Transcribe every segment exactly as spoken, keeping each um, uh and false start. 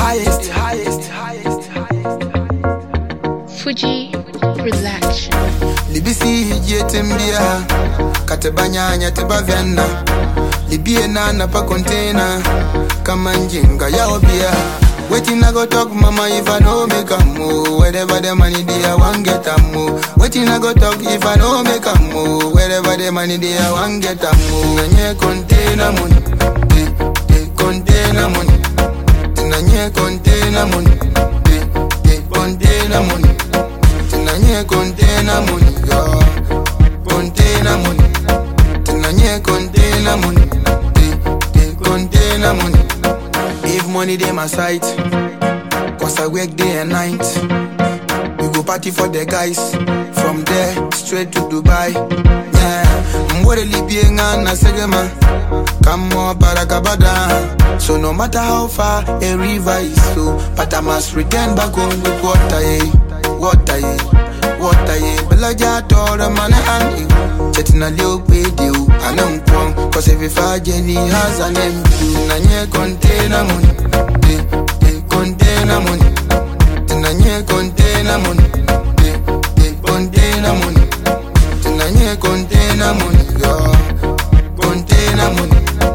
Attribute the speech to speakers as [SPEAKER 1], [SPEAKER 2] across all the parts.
[SPEAKER 1] highest, highest, highest, highest.
[SPEAKER 2] Fuji Production.
[SPEAKER 1] Libisi hijetimbia katebanya nyateba vienna libie na pa container kama njinga ya obia. Waiting I go talk mama if I don't make a move. Wherever the money dey I want get a move. Waiting I go talk if I don't make a move. Wherever the money dey I want get a move. Nanye container money, eh, eh, container money. Nanye container money, eh, eh, container money. Nanye container money, yeah, container money. Nanye container money, eh, eh, container money. If money dey my side, cause I work day and night. We go party for the guys. From there, straight to Dubai. Yeah, mwore libiye na segema. Come on, Barakabada. So no matter how far a river is so, but I must return back home with water, eh, water, eh, water, eh. Belaja tore mane and you. Chetina leo pedio, anam kwang. Cause if I Jenny has an empty, nanye container money, eh, eh, container money. Nanye container money, eh, eh, container money. Nanye container money, yeah, container money.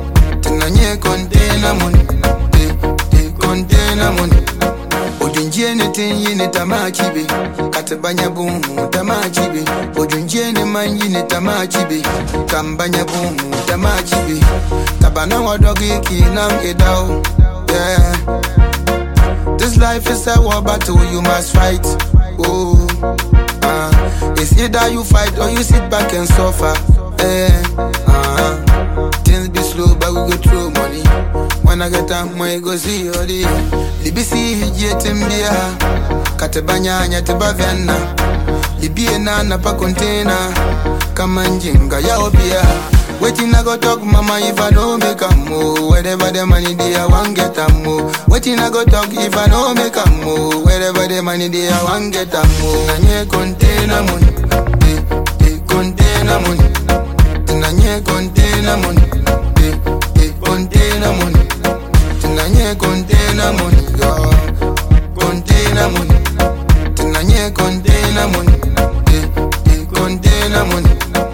[SPEAKER 1] Nanye container money, eh, eh, container money. Ojunjie ne tenyi ne tamachibe, katebanya bumu tamachibe. Ojunjie ne manyi ne tamachibe, kambanya bumu tamachibe. Tabana wadogi kinam edao, yeah. This life is a war battle you must fight. Oh, uh, it's either you fight or you sit back and suffer. Eh, uh, things be slow but we go through money. When I get time, I go see all the Libisi hijetimbia katebanya nyateba vienna libie na pa container kama njinga ya obia. Waiting I go talk mama if I don't make a move. Wherever the money dey I want get a move. Waiting I go talk if I don't make a move. Wherever the money dey I want get a move. Nanye container money, eh, eh, container money. Nanye container money, eh, eh, container money. Nanye container money, yeah, container money. Nanye container money, eh, eh, container money.